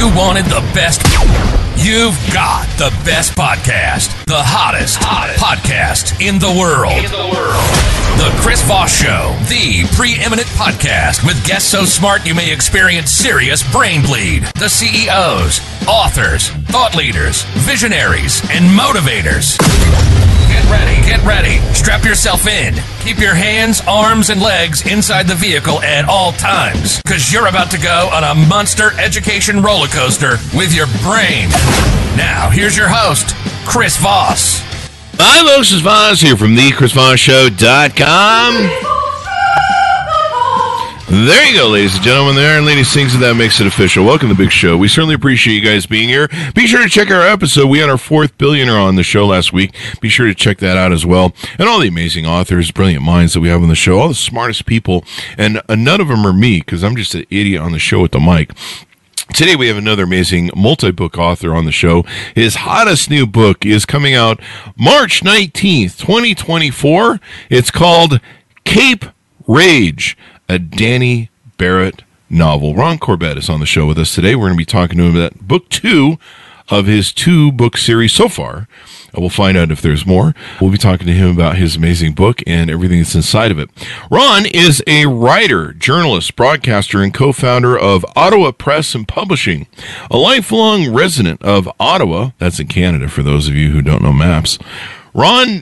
you wanted the best, you've got the best podcast. The hottest podcast in the world. The Chris Voss Show, the preeminent podcast with guests so smart you may experience serious brain bleed. The CEOs, authors, thought leaders, visionaries, and motivators. Get ready. Strap yourself in. Keep your hands, arms, and legs inside the vehicle at all times, because you're about to go on a monster education roller coaster with your brain. Now, here's your host, Chris Voss. Hi, folks. It's Voss here from thechrisvossshow.com. There you go, ladies and gentlemen. There, and ladies, things that makes it official. Welcome to the big show. We certainly appreciate you guys being here. Be sure to check our episode. We had our fourth billionaire on the show last week. Be sure to check that out as well. And all the amazing authors, brilliant minds that we have on the show, all the smartest people. And none of them are me, because I'm just an idiot on the show with the mic. Today we have another amazing multi-book author on the show. His hottest new book is coming out March 19th, 2024. It's called Cape Rage, a Danny Barrett novel. Ron Corbett is on the show with us today. We're going to be talking to him about book 2 of his 2-book series so far. We'll find out if there's more. We'll be talking to him about his amazing book and everything that's inside of it. Ron is a writer, journalist, broadcaster, and co-founder of Ottawa Press and Publishing, a lifelong resident of Ottawa. That's in Canada, for those of you who don't know maps. Ron...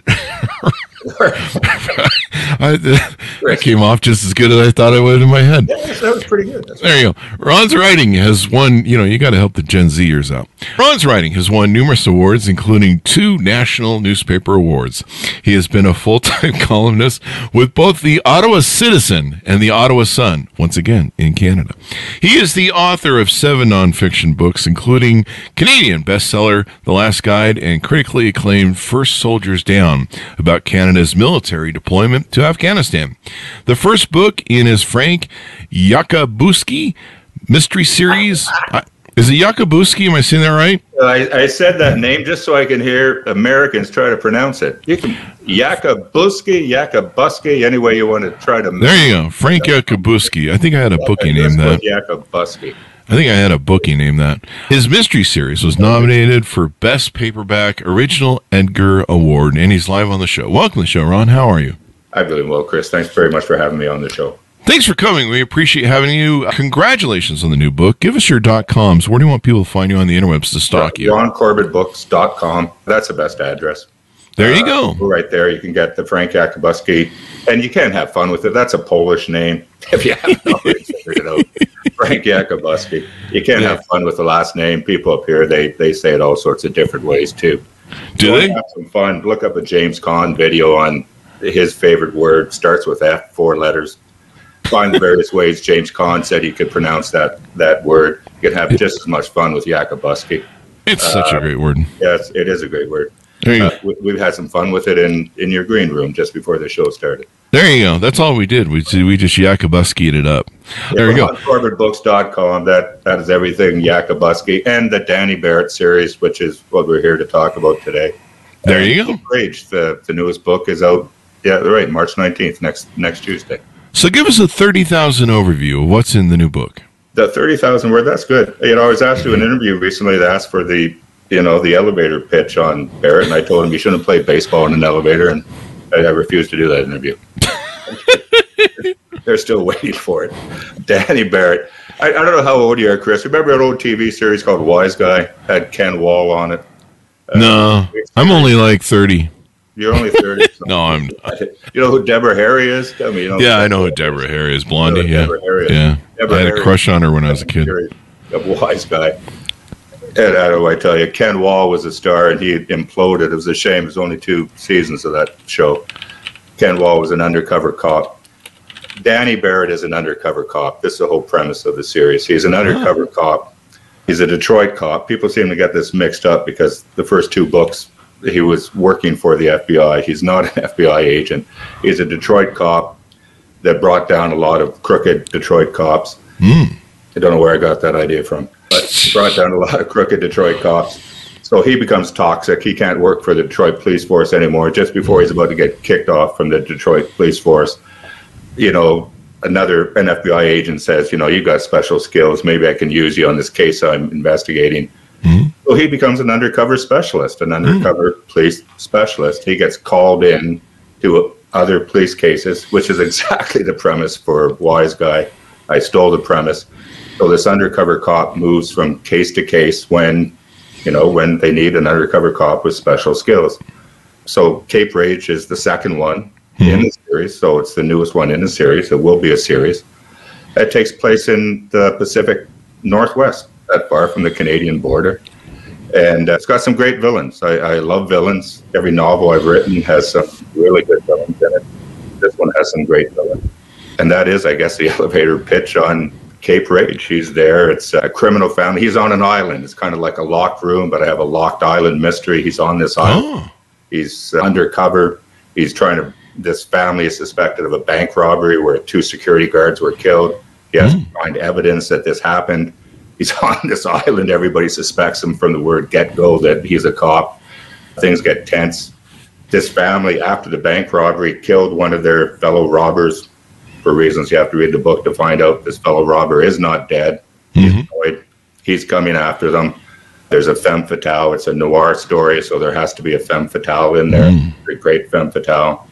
that came off just as good as I thought it would in my head. Yeah, that was pretty good. There you go. Ron's writing has won, you got to help the Gen Zers out. Ron's writing has won numerous awards, including 2 national newspaper awards. He has been a full-time columnist with both the Ottawa Citizen and the Ottawa Sun, once again, in Canada. He is the author of 7 nonfiction books, including Canadian bestseller The Last Guide and critically acclaimed First Soldiers Down, about Canada's military deployment to Afghanistan. The first book in his Frank Yakabuski mystery series. Is it Yakabuski? Am I saying that right? I said that name just so I can hear Americans try to pronounce it. You can Yakabuski, any way you want to try to. There you go, Frank Yakabuski. I think I had a bookie named that. Yakabuski. I think I had a bookie named that. His mystery series was nominated for Best Paperback Original Edgar Award, and he's live on the show. Welcome to the show, Ron. How are you? I'm doing well, Chris. Thanks very much for having me on the show. Thanks for coming. We appreciate having you. Congratulations on the new book. Give us your .coms. Where do you want people to find you on the interwebs to stalk you? RonCorbettBooks.com. That's the best address. There you go. Right there, you can get the Frank Yakabuski, and you can have fun with it. That's a Polish name, if you haven't already figured it out. Frank Yakabuski. You can have fun with the last name. People up here, they say it all sorts of different ways, too. Do they? Have some fun. Look up a James Caan video on his favorite word. Starts with F, 4 letters. Find the various ways James Caan said he could pronounce that word. You can have just as much fun with Yakabuski. It's such a great word. Yes, it is a great word. There you go. We've had some fun with it in your green room just before the show started. There you go. That's all we did. We just Yakabuski'd it up. There you go. CorbettBooks.com. That is everything Yakabuski and the Danny Barrett series, which is what we're here to talk about today. There you go. Rage, the newest book is out. Yeah, right. March 19th, next Tuesday. So give us a 30,000 overview of what's in the new book. The 30,000 word. That's good. I was asked to do an interview recently to ask for the elevator pitch on Barrett, and I told him you shouldn't play baseball in an elevator, and I refused to do that interview. They're still waiting for it. Danny Barrett. I don't know how old you are, Chris. Remember an old TV series called Wise Guy? Had Ken Wall on it. No, I'm only like 30. You're only 30. No, I'm. You know who Deborah Harry is? Tell me. Yeah, I know who Deborah Harry is. Blondie. Yeah, Deborah I had a crush on her when I was a kid. A Wise Guy. And how do I tell you? Ken Wall was a star, and he imploded. It was a shame. It was only 2 seasons of that show. Ken Wall was an undercover cop. Danny Barrett is an undercover cop. This is the whole premise of the series. He's an undercover cop. He's a Detroit cop. People seem to get this mixed up because the first 2 books, he was working for the FBI. He's not an FBI agent. He's a Detroit cop that brought down a lot of crooked Detroit cops. I don't know where I got that idea from, but he brought down a lot of crooked Detroit cops. So he becomes toxic. He can't work for the Detroit police force anymore. Just before he's about to get kicked off from the Detroit police force, another FBI agent says, you've got special skills. Maybe I can use you on this case I'm investigating. Mm-hmm. So he becomes an undercover specialist, an undercover police specialist. He gets called in to other police cases, which is exactly the premise for Wise Guy. I stole the premise. So this undercover cop moves from case to case when they need an undercover cop with special skills. So Cape Rage is the second one in the series. So it's the newest one in the series. It will be a series. It takes place in the Pacific Northwest, that far from the Canadian border. And it's got some great villains. I love villains. Every novel I've written has some really good villains in it. This one has some great villains. And that is, I guess, the elevator pitch on Cape Rage. He's there. It's a criminal family. He's on an island. It's kind of like a locked room, but I have a locked island mystery. He's on this island. Oh. He's undercover. This family is suspected of a bank robbery where 2 security guards were killed. He has to find evidence that this happened. He's on this island. Everybody suspects him from the word get-go that he's a cop. Things get tense. This family, after the bank robbery, killed one of their fellow robbers for reasons you have to read the book to find out. This fellow robber is not dead. He's coming after them. There's a femme fatale. It's a noir story, so there has to be a femme fatale in there. A great femme fatale.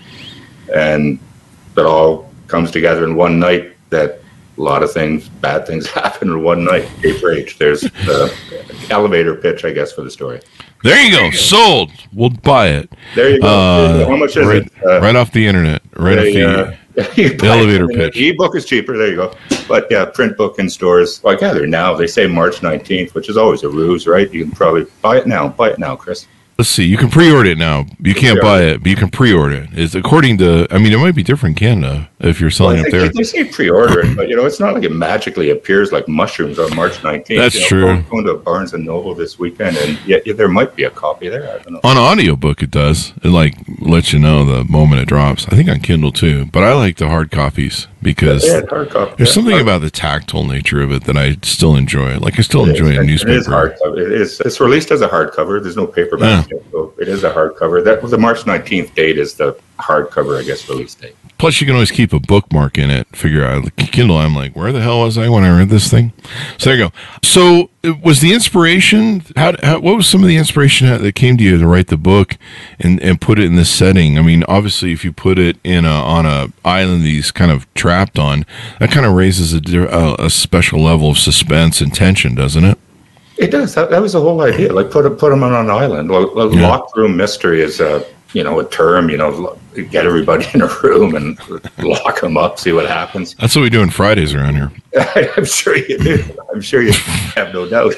And it all comes together in one night. That a lot of bad things happen in one night. Cape Rage. There's the elevator pitch, I guess, for the story. There you go. Sold. We'll buy it. There you go. How much is it? Right off the internet. Right off the elevator pitch. E-book is cheaper. There you go. But yeah, print book in stores. Well, I gather now they say March 19th, which is always a ruse, right? You can probably buy it now. Buy it now, Chris. Let's see. You can pre-order it now. You can't buy it, but you can pre-order it. It's according to. I mean, it might be different in Canada if you're selling it there. They say pre-order it, but it's not like it magically appears like mushrooms on March 19th. That's true. I'm going to Barnes and Noble this weekend, and there might be a copy there. I don't know. On audiobook, it does. It lets you know the moment it drops. I think on Kindle too, but I like the hard copies because hard copy. There's something about the tactile nature of it that I still enjoy. Like I still enjoy a newspaper. It is hardcover. It's released as a hardcover. There's no paperback yet, so it is a hardcover. The March 19th date is the hardcover, I guess, release date. Plus, you can always keep a bookmark in it. Figure out Kindle. I'm like, where the hell was I when I read this thing? So there you go. So, was the inspiration? What was some of the inspiration that came to you to write the book and put it in this setting? I mean, obviously, if you put it on a island that he's kind of trapped on, that kind of raises a special level of suspense and tension, doesn't it? It does. That was the whole idea. Like put them on an island. Locked room mystery is a term. Get everybody in a room and lock them up, see what happens. That's what we do on Fridays around here. I'm sure you do. I'm sure you have no doubt.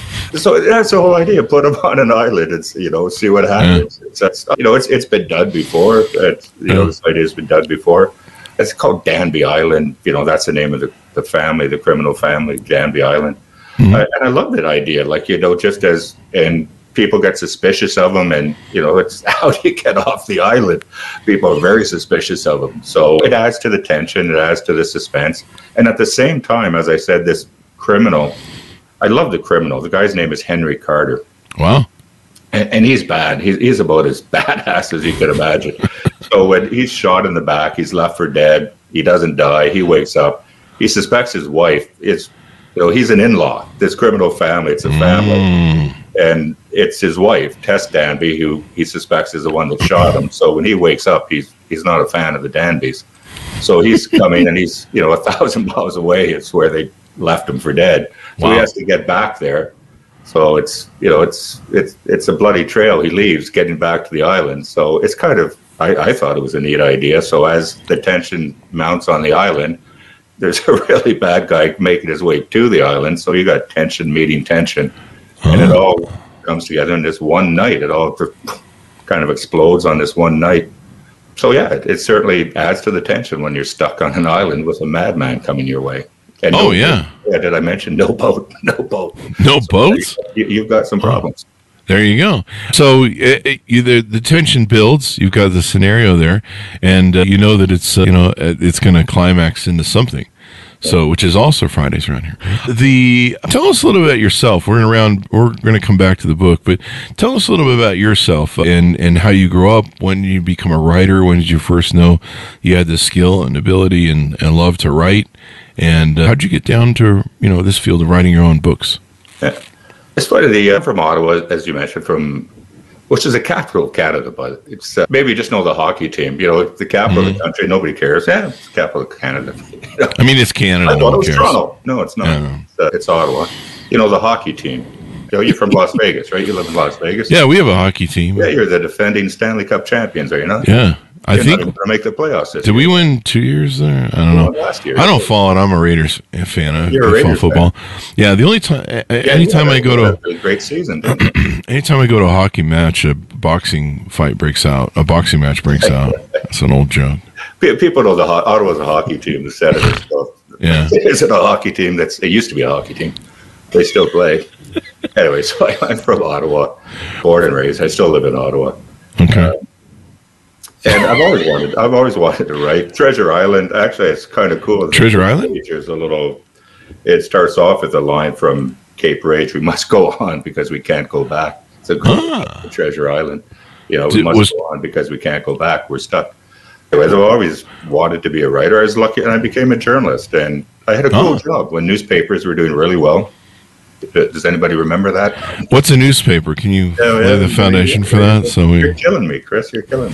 So that's the whole idea. Put them on an island and see what happens. Yeah. It's been done before. This idea has been done before. It's called Danby Island. That's the name of the family, the criminal family, Danby Island. Mm-hmm. And I love that idea. Just as and people get suspicious of them, and it's how do you get off the island? People are very suspicious of them, so it adds to the tension, it adds to the suspense, and at the same time, as I said, this criminal, I love the criminal. The guy's name is Henry Carter. Wow. And he's bad. He's about as badass as you could imagine. So when he's shot in the back, he's left for dead. He doesn't die. He wakes up. He suspects his wife. He's an in-law. This criminal family, it's a family. And it's his wife, Tess Danby, who he suspects is the one that shot him. So when he wakes up, he's not a fan of the Danbys. So he's coming, and he's 1,000 miles away. It's where they left him for dead. So he has to get back there. So it's a bloody trail. He leaves, getting back to the island. So it's kind of, I thought it was a neat idea. So as the tension mounts on the island, there's a really bad guy making his way to the island. So you got tension meeting tension. And it all comes together in this one night. It all kind of explodes on this one night. So, yeah, it certainly adds to the tension when you're stuck on an island with a madman coming your way. And did I mention no boat? No boat. No boats? You've got some problems. There you go. So the tension builds. You've got the scenario there, and that it's it's going to climax into something. So, which is also Fridays around here. Tell us a little bit about yourself. We're going to come back to the book, but tell us a little bit about yourself and how you grew up. When did you become a writer? When did you first know you had the skill and ability and love to write? And how did you get down to this field of writing your own books? It's funny. I'm from Ottawa, as you mentioned, which is the capital of Canada, but it's maybe you just know the hockey team. The capital of the country, nobody cares. Yeah, it's the capital of Canada. I mean, it's Canada. I thought it was Toronto. No, it's not. It's Ottawa. The hockey team. You're from Las Vegas, right? You live in Las Vegas. Yeah, we have a hockey team. Yeah, you're the defending Stanley Cup champions, are you not? Yeah. I think going to make the playoffs this year. Did we win 2 years there? I don't know. Last year. I don't follow it. I'm a Raiders fan. You're a Raiders football. Fan. Yeah, the only time, anytime I go to a great season. Anytime I go to a hockey match, a boxing fight breaks out. A boxing match breaks out. That's an old joke. People know Ottawa's a hockey team. The Senators. Yeah, isn't a hockey team. It used to be a hockey team. They still play. Anyway, so I'm from Ottawa, born and raised. I still live in Ottawa. Okay. And I've always wanted to write. Treasure Island, actually, it's kind of cool. Treasure Island? It starts off with a line from Cape Rage, we must go on because we can't go back. It's a good Treasure Island. We must go on because we can't go back. We're stuck. Anyways, I've always wanted to be a writer. I was lucky, and I became a journalist. And I had a cool job when newspapers were doing really well. Does anybody remember that? What's a newspaper? Can you lay the foundation for that? You're killing me, Chris. You're killing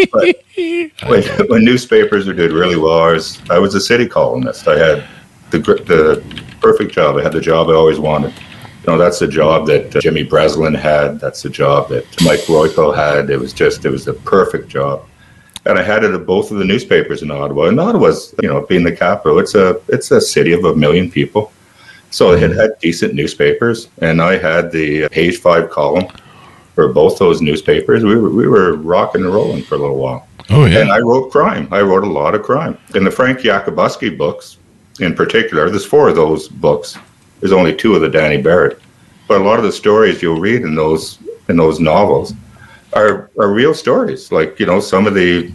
me. But when newspapers were doing really well, I was a city columnist. I had the perfect job. I had the job I always wanted. That's the job that Jimmy Breslin had. That's the job that Mike Royko had. It was the perfect job. And I had it at both of the newspapers in Ottawa. And Ottawa's, being the capital, it's a city of 1 million people. So it had decent newspapers, and I had the Page 5 column for both those newspapers. We were rocking and rolling for a little while. Oh, yeah. And I wrote crime. I wrote a lot of crime. In the Frank Yakabuski books, in particular, there's 4 of those books. There's only 2 of the Danny Barrett. But a lot of the stories you'll read in those novels are real stories. Like, some of the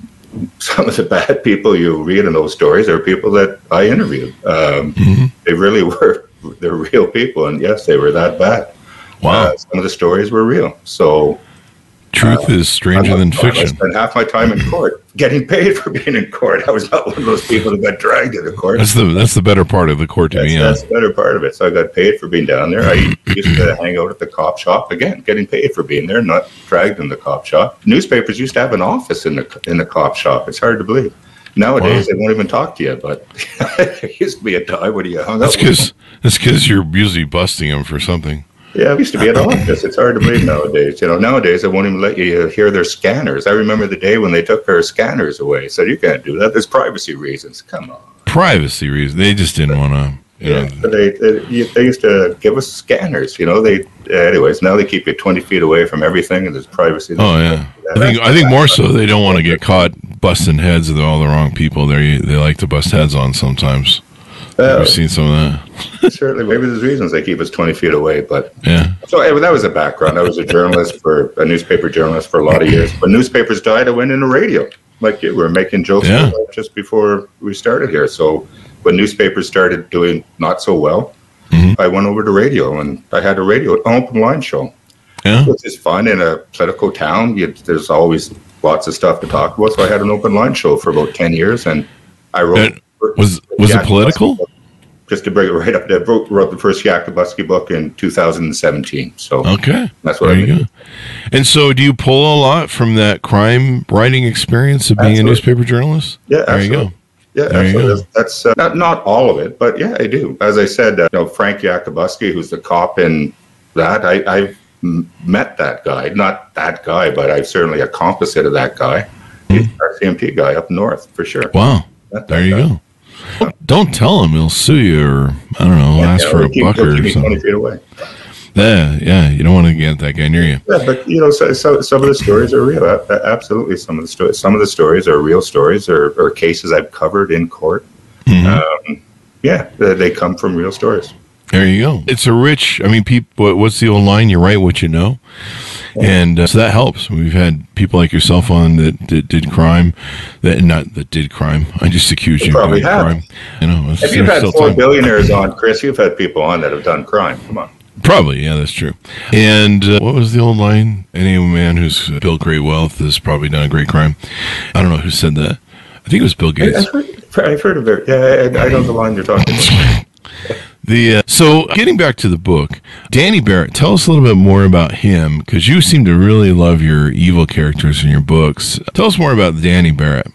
bad people you read in those stories are people that I interviewed. They really were. They're real people, and yes, they were that bad. Wow. Some of the stories were real. So truth is stranger than fiction. I spent half my time in court, getting paid for being in court. I was not one of those people that got dragged into court. That's the better part of the court to be on. That's the better part of it. So I got paid for being down there. I used to hang out at the cop shop, again, getting paid for being there, not dragged in the cop shop. Newspapers used to have an office in the cop shop. It's hard to believe. Nowadays, they won't even talk to you, but there used to be a time when you hung out. That's because you're usually busting them for something. Yeah, it used to be an office. It's hard to believe nowadays. Nowadays, they won't even let you hear their scanners. I remember the day when they took our scanners away. So you can't do that. There's privacy reasons. Come on. Privacy reasons. They just didn't want to. They used to give us scanners. Anyways, now they keep you 20 feet away from everything, and there's privacy. Oh yeah, I think more so they don't want to get caught busting heads of all the wrong people. They like to bust heads on sometimes. I've seen some of that. Certainly, maybe there's reasons they keep us 20 feet away, but yeah. So that was the background. I was a newspaper journalist for a lot of years. When newspapers died, I went into radio. Like you were making jokes just before we started here. So when newspapers started doing not so well, I went over to radio, and I had an open line show, which is fun in a political town. There's always lots of stuff to talk about. So I had an open line show for about 10 years, and I wrote. Was it political? Just to bring it right up, I wrote the first Yakabuski book in 2017. So that's what you go. And so, do you pull a lot from that crime writing experience of being a newspaper journalist? Yeah, there you go. Yeah, absolutely. That's not all of it, but yeah, I do. As I said, Frank Yakabuski, who's the cop in that, I've met that guy. Not that guy, but I'm certainly a composite of that guy. He's an RCMP guy up north, for sure. Wow. There you go. Don't tell him he'll sue you, or I don't know, ask for a buck or something. 20 feet away. Yeah, you don't want to get that guy near you. Yeah, but so some of the stories are real. Absolutely, some of the stories are real stories, or cases I've covered in court. They come from real stories. There you go. It's a rich. I mean, people. What's the old line? You write what you know. And so that helps. We've had people like yourself on that did crime, that did crime. I just accused you of probably doing have. crime. You know, If you've had 4 billionaires on, Chris, you've had people on that have done crime. Come on. Probably, yeah, that's true. And what was the old line? Any man who's built great wealth has probably done a great crime. I don't know who said that. I think it was Bill Gates. I've heard of it. Yeah, I know the line you're talking about. So getting back to the book, Danny Barrett, tell us a little bit more about him, because you seem to really love your evil characters in your books. Tell us more about Danny Barrett.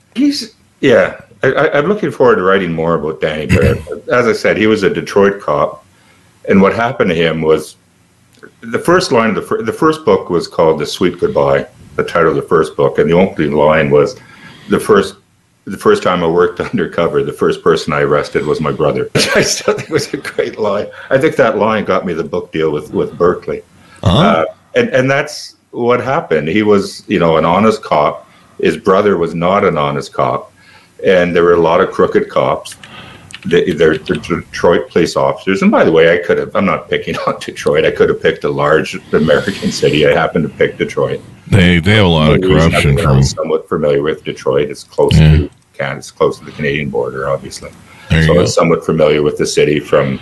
I'm looking forward to writing more about Danny Barrett. As I said, he was a Detroit cop, and what happened to him was the first line of the first book was called The Sweet Goodbye, the title of the first book, and the opening line was the first time I worked undercover, the first person I arrested was my brother. I still think it was a great line. I think that line got me the book deal with Berkeley. Uh-huh. And that's what happened. He was, an honest cop. His brother was not an honest cop. And there were a lot of crooked cops. They're Detroit police officers. And by the way, I'm not picking on Detroit. I could have picked a large American city. I happened to pick Detroit. They have a lot of corruption. I'm somewhat familiar with Detroit. It's close to Canada. It's close to the Canadian border, obviously. I'm somewhat familiar with the city from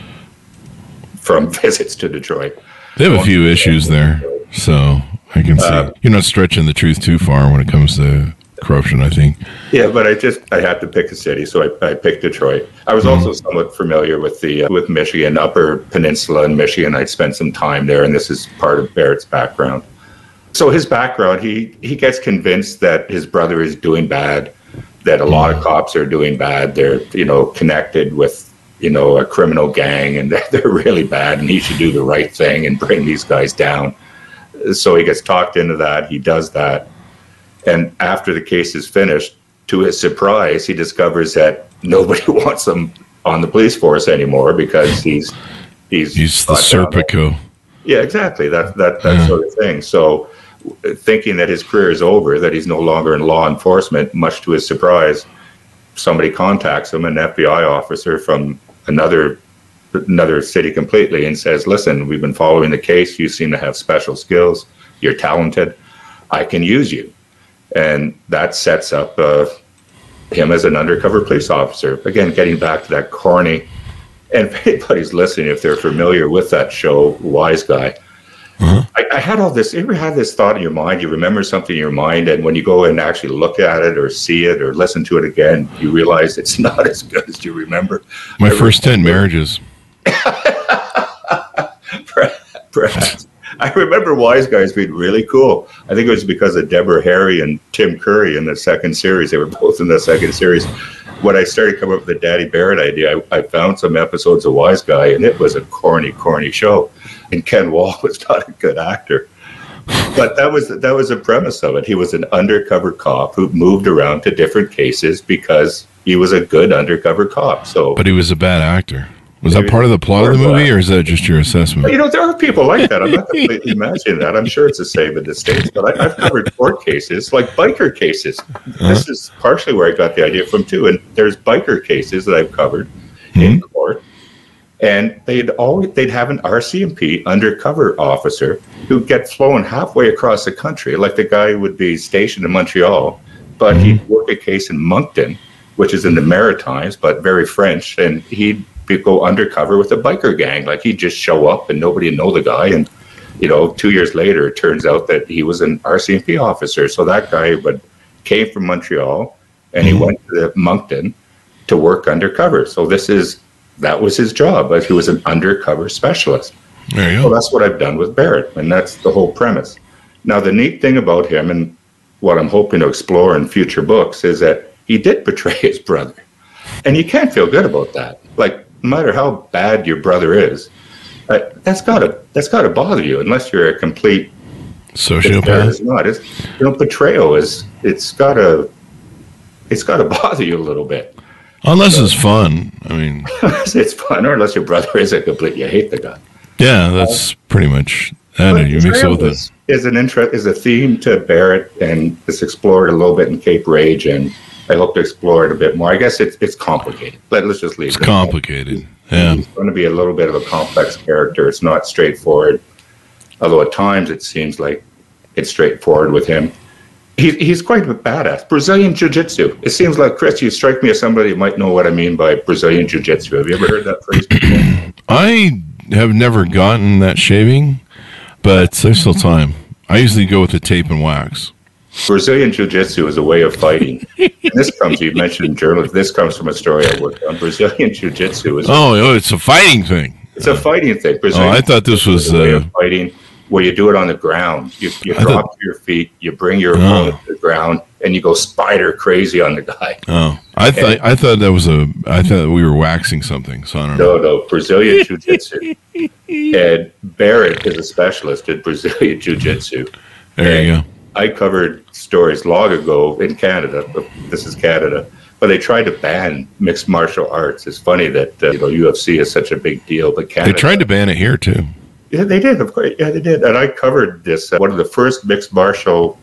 visits to Detroit. They have a few issues there, so I can see. You're not stretching the truth too far when it comes to corruption, I think. Yeah, but I had to pick a city, so I picked Detroit. I was also somewhat familiar with with Michigan, Upper Peninsula in Michigan. I'd spent some time there, and this is part of Barrett's background. So his background, he gets convinced that his brother is doing bad, that a lot of cops are doing bad. They're, connected with, a criminal gang, and they're really bad, and he should do the right thing and bring these guys down. So he gets talked into that. He does that. And after the case is finished, to his surprise, he discovers that nobody wants him on the police force anymore because he's the Serpico. Yeah, exactly. That sort of thing. So thinking that his career is over, that he's no longer in law enforcement, much to his surprise, somebody contacts him, an FBI officer from another city completely, and says, listen, we've been following the case. You seem to have special skills. You're talented. I can use you. And that sets up him as an undercover police officer. Again, getting back to that corny, and if anybody's listening, if they're familiar with that show, Wise Guy, I had all this. You ever had this thought in your mind? You remember something in your mind, and when you go and actually look at it or see it or listen to it again, you realize it's not as good as you remember. My first 10 marriages. Perhaps. I remember Wise Guys being really cool. I think it was because of Deborah Harry and Tim Curry in the second series. They were both in the second series. When I started coming up with the Danny Barrett idea, I found some episodes of Wise Guy, and it was a corny show. And Ken Wall was not a good actor. But that was the premise of it. He was an undercover cop who moved around to different cases because he was a good undercover cop. But he was a bad actor. Was that part of the plot of the movie, or is that just your assessment? There are people like that. I'm not completely imagining that. I'm sure it's the same in the States, but I've covered court cases, like biker cases. This is partially where I got the idea from, too. And there's biker cases that I've covered in court, and they'd have an RCMP undercover officer who'd get flown halfway across the country, like the guy would be stationed in Montreal, but he'd work a case in Moncton, which is in the Maritimes, but very French, and he'd go undercover with a biker gang. Like, he'd just show up and nobody would know the guy. And, 2 years later, it turns out that he was an RCMP officer. So that guy came from Montreal and he went to Moncton to work undercover. So that was his job. He was an undercover specialist. There you go. So that's what I've done with Barrett. And that's the whole premise. Now, the neat thing about him, and what I'm hoping to explore in future books, is that he did betray his brother. And you can't feel good about that. Like, no matter how bad your brother is, that's gotta bother you, unless you're a complete sociopath. It's not. Betrayal it's gotta bother you a little bit. Unless it's fun. I mean, it's fun, or unless your brother is you hate the guy. Yeah, that's pretty much. You mix it with it. Is a theme to Barrett, and it's explored a little bit in Cape Rage, and I hope to explore it a bit more. I guess it's complicated. Let's just leave it. It's complicated. Yeah. He's going to be a little bit of a complex character. It's not straightforward. Although at times it seems like It's straightforward with him. He's quite a badass. Brazilian Jiu-Jitsu. It seems like, Chris, you strike me as somebody who might know what I mean by Brazilian Jiu-Jitsu. Have you ever heard that phrase before? I have never gotten that shaving, but there's still time. I usually go with the tape and wax. Brazilian Jiu-Jitsu is a way of fighting. And this comes, you mentioned journalism, this comes from a story I worked on. Brazilian Jiu-Jitsu is... Oh, it's a fighting thing. It's a fighting thing. Brazilian I thought this was... a way of fighting where you do it on the ground. You drop to your feet, you bring your opponent to the ground, and you go spider crazy on the guy. Oh, I thought we were waxing something, so I don't know. No, Brazilian Jiu-Jitsu. And Barrett is a specialist in Brazilian Jiu-Jitsu. There you go. I covered stories long ago in Canada. This is Canada. But they tried to ban mixed martial arts. It's funny that UFC is such a big deal, but Canada... They tried to ban it here, too. Yeah, they did. Of course, yeah, they did. And I covered this. One of the first mixed martial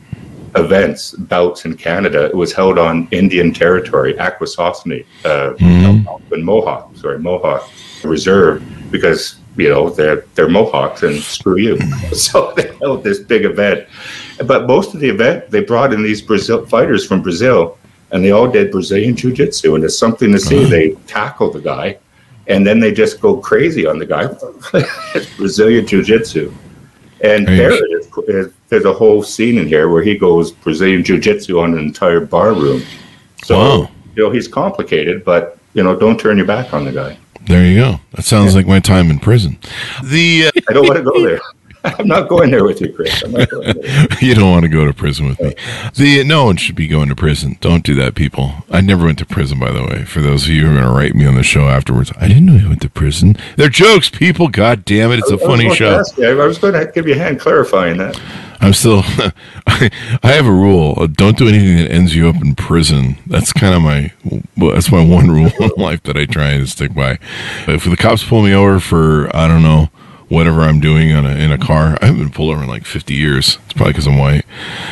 bouts in Canada. It was held on Indian territory, Akwesasne, in Mohawk Reserve, because they're Mohawks and screw you. So they held this big event. But most of the event, they brought in these fighters from Brazil, and they all did Brazilian Jiu-Jitsu, and it's something to see. They tackle the guy. And then they just go crazy on the guy. It's Brazilian Jiu-Jitsu. And Barrett, there's a whole scene in here where he goes Brazilian Jiu-Jitsu on an entire bar room. So, he's complicated, but, don't turn your back on the guy. There you go. That sounds like my time in prison. I don't want to go there. I'm not going there with you, Chris. I'm not going there. You don't want to go to prison with me. No one should be going to prison. Don't do that, people. I never went to prison, by the way. For those of you who are going to write me on the show afterwards, I didn't know you went to prison. They're jokes, people. God damn it. It's a funny show. I was going to give you a hand clarifying that. I'm still... I have a rule. Don't do anything that ends you up in prison. That's kind of that's my one rule in life that I try to stick by. If the cops pull me over for, I don't know, whatever I'm doing in a car. I haven't been pulled over in like 50 years. It's probably because I'm white.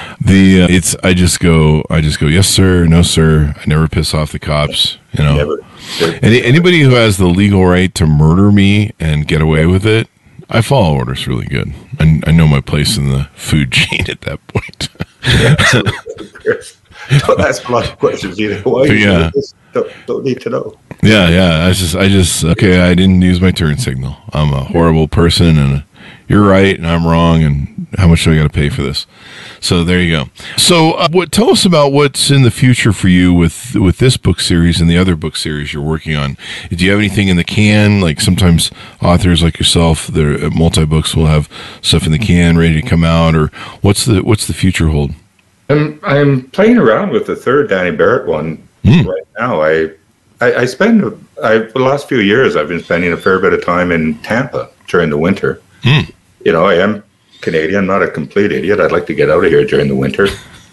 I just go, yes sir, no sir. I never piss off the cops. Never. Anybody who has the legal right to murder me and get away with it, I follow orders really good. I know my place in the food chain at that point. Don't ask a lot of questions either. Why you don't need to know. Yeah. I just okay. I didn't use my turn signal. I'm a horrible person, and you're right, and I'm wrong. And how much do I got to pay for this? So there you go. So, tell us about what's in the future for you with this book series and the other book series you're working on. Do you have anything in the can? Like sometimes authors like yourself, their multi-books will have stuff in the can ready to come out, or what's the future hold? I'm playing around with the third Danny Barrett one right now. I spend the last few years I've been spending a fair bit of time in Tampa during the winter. I am Canadian, not a complete idiot. I'd like to get out of here during the winter.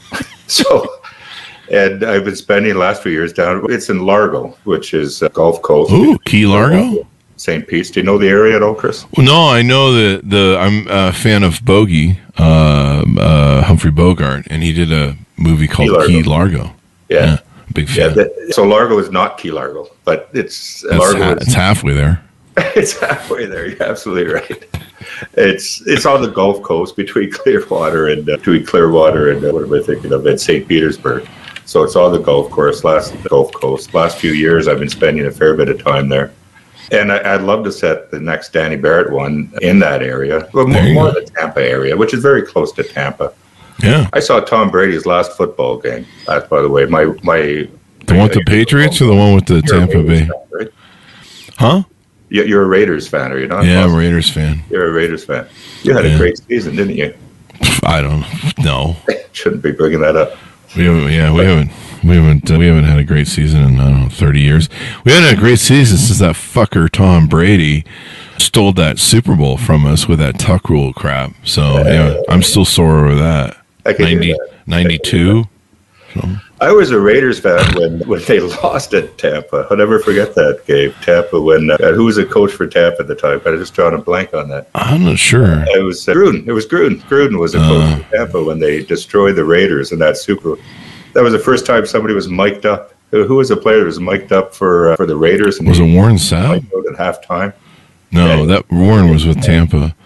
And I've been spending the last few years down. It's in Largo, which is Gulf Coast. Ooh, Key Largo? St. Pete. Do you know the area at all, Chris? Well, no, I know that I'm a fan of Bogey, Humphrey Bogart, and he did a movie called Key Largo. Yeah. Big fan. So Largo is not Key Largo, but it's halfway there. It's halfway there. You're absolutely right. It's on the Gulf Coast between Clearwater and what am I thinking of? And St. Petersburg. So it's on the Gulf Coast. Last few years, I've been spending a fair bit of time there. And I'd love to set the next Danny Barrett one in that area, but more the Tampa area, which is very close to Tampa. Yeah. I saw Tom Brady's last football game. By the way, the one with the Patriots or the one with the Tampa Bay? Fan, right? Huh? You're a Raiders fan, are you not? Yeah, I'm a Raiders fan. You're a Raiders fan. You had a great season, didn't you? I don't know. Shouldn't be bringing that up. We haven't had a great season in, I don't know, 30 years. We haven't had a great season since that fucker Tom Brady stole that Super Bowl from us with that tuck rule crap. So I'm still sore over that. 92. So. I was a Raiders fan when they lost at Tampa. I'll never forget that game. Tampa, when who was the coach for Tampa at the time? I just drawn a blank on that. I'm not sure. It was Gruden. It was Gruden. Gruden was the coach for Tampa when they destroyed the Raiders in that Super Bowl. That was the first time somebody was mic'd up. Who was the player that was mic'd up for the Raiders? And was it Warren Sapp? At halftime. No, that Warren was with Tampa.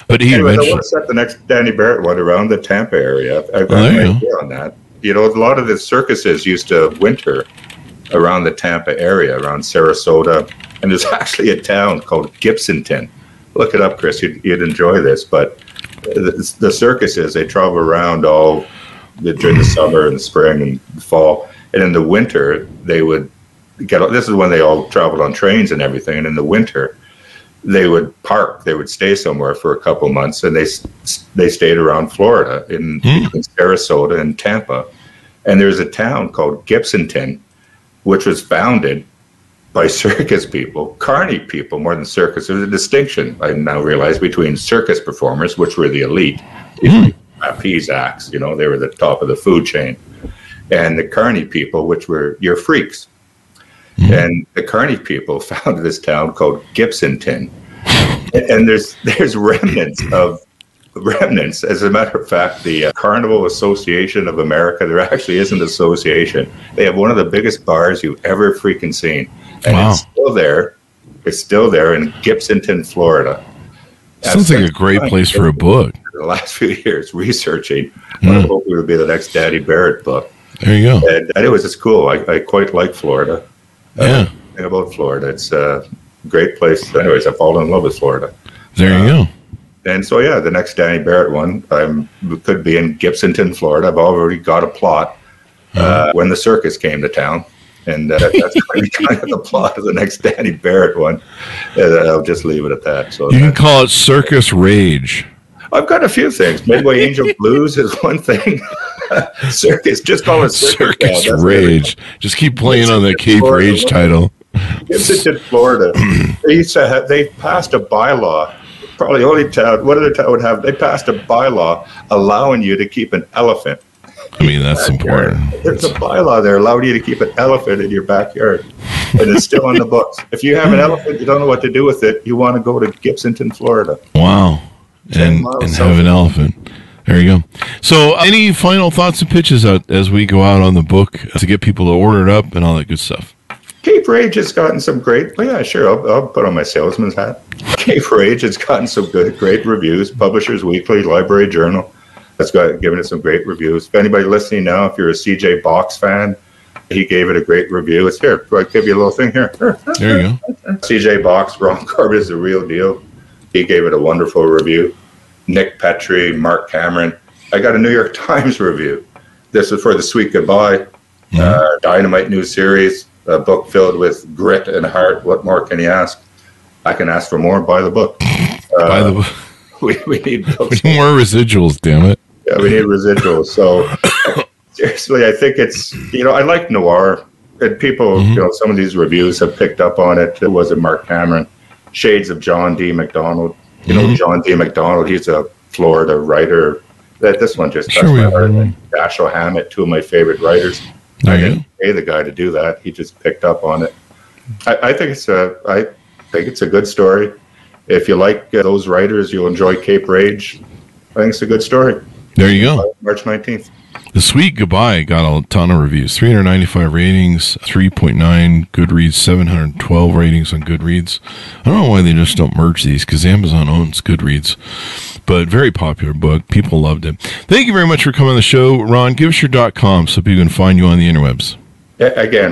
But he Anyways, I mentioned, want to set the next Danny Barrett one around the Tampa area. I've got there an you idea on that. You know, a lot of the circuses used to winter around the Tampa area, around Sarasota. And there's actually a town called Gibsonton. Look it up, Chris. You'd enjoy this. But the circuses, they travel around during the summer and the spring and the fall. And in the winter, they would this is when they all traveled on trains and everything. And in the winter, they would park. They would stay somewhere for a couple months, and they stayed around Florida in Sarasota and Tampa. And there's a town called Gibsonton, which was founded by circus people, carny people, more than circus. There's a distinction, I now realize, between circus performers, which were the elite, trapeze acts, you know, they were the top of the food chain, and the carny people, which were your freaks. And the carny people founded this town called Gibsonton. And there's remnants. As a matter of fact, the Carnival Association of America, there actually is an association. They have one of the biggest bars you've ever freaking seen. And It's still there. It's still there in Gibsonton, Florida. sounds like a great place for a book. The last few years researching what I hope would be the next Danny Barrett book. There you go. And anyways, it's cool. I quite like Florida. Yeah. Thing about Florida, it's a great place. Anyways, I've fallen in love with Florida. There you go. And so, yeah, the next Danny Barrett one could be in Gibsonton, Florida. I've already got a plot when the circus came to town. And that's kind of the plot of the next Danny Barrett one. And I'll just leave it at that. So You can call it Circus Rage. I've got a few things. Midway Angel Blues is one thing. Circus, just call it Circus Rage. Just keep playing on the Cape Florida. Rage title. Gibsonton, Florida. They passed a bylaw. Probably only town. What other town would have? They passed a bylaw allowing you to keep an elephant. I mean, that's important. There's a bylaw there allowing you to keep an elephant in your backyard, and it's still in the books. If you have an elephant, you don't know what to do with it. You want to go to Gibsonton, Florida. Wow. And have an elephant. There you go. So, any final thoughts and pitches out as we go out on the book to get people to order it up and all that good stuff? Cape Rage has gotten some great. Well, yeah, sure. I'll put on my salesman's hat. Cape Rage has gotten some great reviews. Publishers Weekly, Library Journal, that's given it some great reviews. If anybody listening now, if you're a CJ Box fan, he gave it a great review. It's here. I'll give you a little thing here. There you go. CJ Box, Ron Corbett is the real deal. He gave it a wonderful review. Nick Petrie, Mark Cameron. I got a New York Times review. This is for The Sweet Goodbye, Dynamite new series, a book filled with grit and heart. What more can you ask? I can ask for more. Buy the book. Buy the book. We need books. We need more residuals, damn it. Yeah, we need residuals. So seriously, I think it's, I like noir. And people, some of these reviews have picked up on it. It was Mark Cameron. Shades of John D. MacDonald. John D. MacDonald, he's a Florida writer. This one just touched my heart. Dashiell Hammett, two of my favorite writers. I didn't pay the guy to do that. He just picked up on it. I think it's a good story. If you like those writers, you'll enjoy Cape Rage. I think it's a good story. There you go. March 19th. The Sweet Goodbye got a ton of reviews. 395 ratings, 3.9 Goodreads, 712 ratings on Goodreads. I don't know why they just don't merge these, because Amazon owns Goodreads. But very popular book. People loved it. Thank you very much for coming on the show. Ron, give us your .com so people can find you on the interwebs. Again,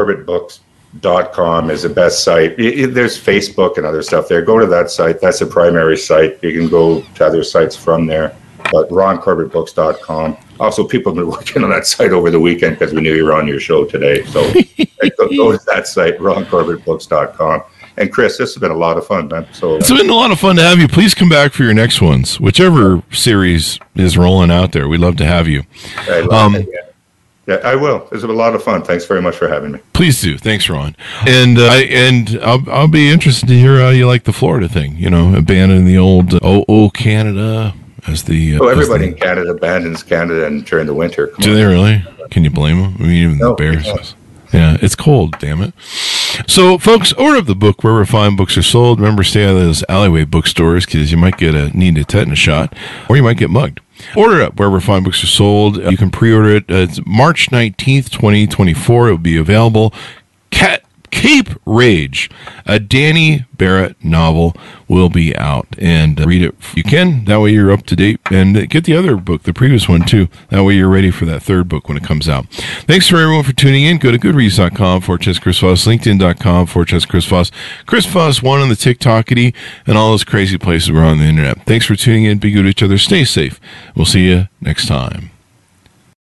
RonCorbettBooks.com is the best site. There's Facebook and other stuff there. Go to that site. That's the primary site. You can go to other sites from there. But RonCorbettBooks.com. Also, people have been working on that site over the weekend because we knew you were on your show today. So go to that site, RonCorbettBooks.com. And Chris, this has been a lot of fun, man. So it's been a lot of fun to have you. Please come back for your next ones, whichever series is rolling out there. We'd love to have you. Yeah, I will. It's been a lot of fun. Thanks very much for having me. Please do. Thanks, Ron. And I'll be interested to hear how you like the Florida thing. Abandoning the old Canada. Everybody in Canada abandons Canada during the winter. Do they really? Can you blame them? I mean, even the Bears. Yeah, it's cold, damn it. So, folks, order up the book wherever fine books are sold. Remember, stay out of those alleyway bookstores because you might need a tetanus shot or you might get mugged. Order it up wherever fine books are sold. You can pre-order it. It's March 19th, 2024. It will be available. Cat Tape Rage, a Danny Barrett novel, will be out. And read it if you can. That way you're up to date. And get the other book, the previous one, too. That way you're ready for that third book when it comes out. Thanks for everyone for tuning in. Go to goodreads.com/Chris Voss, LinkedIn.com/Chris Voss, Chris Voss 1 on the TikTokity, and all those crazy places we're on the internet. Thanks for tuning in. Be good to each other. Stay safe. We'll see you next time.